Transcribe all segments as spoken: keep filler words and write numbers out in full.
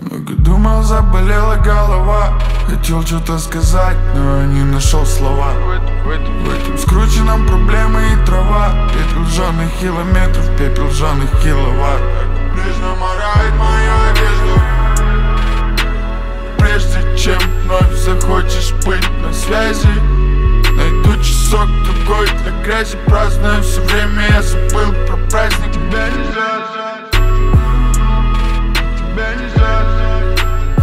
Много думал, заболела голова. Хотел что-то сказать, но не нашел слова. В этом скрученном проблемы и трава. Пепел жженых километров, пепел жженых киловатт. Прежде морает моя одежда. Прежде чем вновь захочешь быть на связи, найду часок другой для грязи. Праздную все время, я забыл про праздник. Тебя нельзя ждать, тебя нельзя ждать,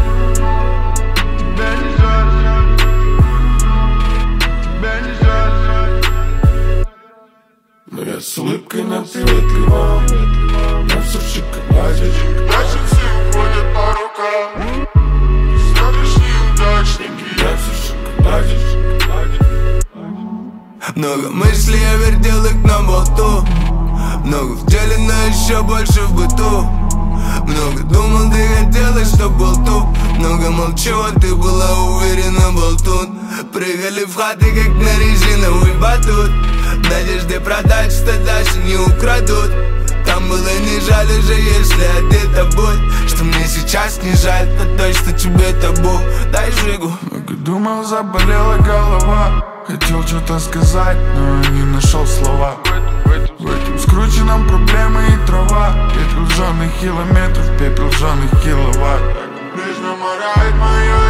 тебя нельзя ждать, тебя нельзя ждать. Но я с улыбкой на приветливом, я все в шоколаде. Наши все уходят по рукам, сегодняшние удачники. Я все в шоколаде, шоколаде. Много мыслей я вертел их на болту. Много в деле, но еще больше в быту. Много думал, ты хотела, чтоб был тут. Много молчу, а ты была уверена, болтун. Прыгали в хаты, как на резиновый батут. Надежды продать, что даже не украдут. Там было не жаль уже, если одета будь. Что мне сейчас не жаль, то то, что тебе табу. Дай жигу. Много думал, заболела голова. Хотел что-то сказать, но не нашел слова. В этом скрученном проблемы и трава. Пепел жженых километров, пепел жженых киловатт. Прежде морает моя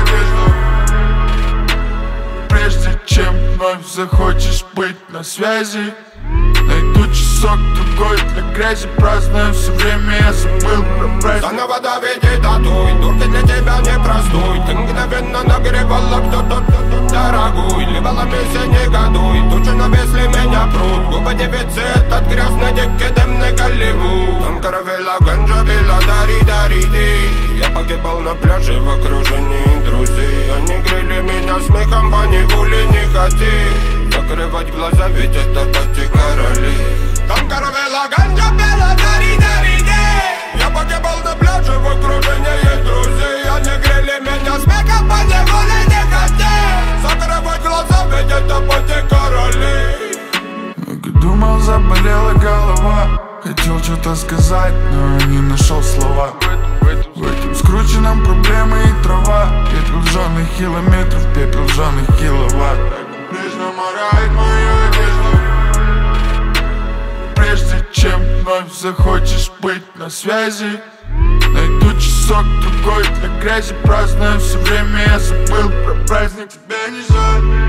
одежда. Прежде чем вновь захочешь быть на связи, найду часок другой для грязи. Праздную все время, я забыл про праздник. Заново доведи татуй, турки для тебя не простой. Ты мгновенно нагревала кто-то дорогой. Ливалами все негодуй, тучи навесли меня пруд. Губы дефицит от грязной декадемной Голливуд. Там каравелла, ганджа, вилла, дари, дари, ты. Я погибал на пляже в окружении друзей. Они грели меня смехом, по неволе не хоти. Закрывать глаза, ведь это пати короли. Там каравелла, ганджа, вилла, дари, дари, ты. Я погибал на пляже в окружении друзей. Они грели меня смехом, по неволе не хоти. Закрывать глаза, ведь это пати короли. Много думал, заболела голова. Хотел что-то сказать, но не нашел слова. В этом скрученном проблемы и трава. Пепел жженых километров, пепел жженых киловатт. Прежде морает моя одежда. Прежде чем вновь захочешь быть на связи, найду часок другой для грязи. Праздную все время, я забыл про праздник. Тебя не жаль.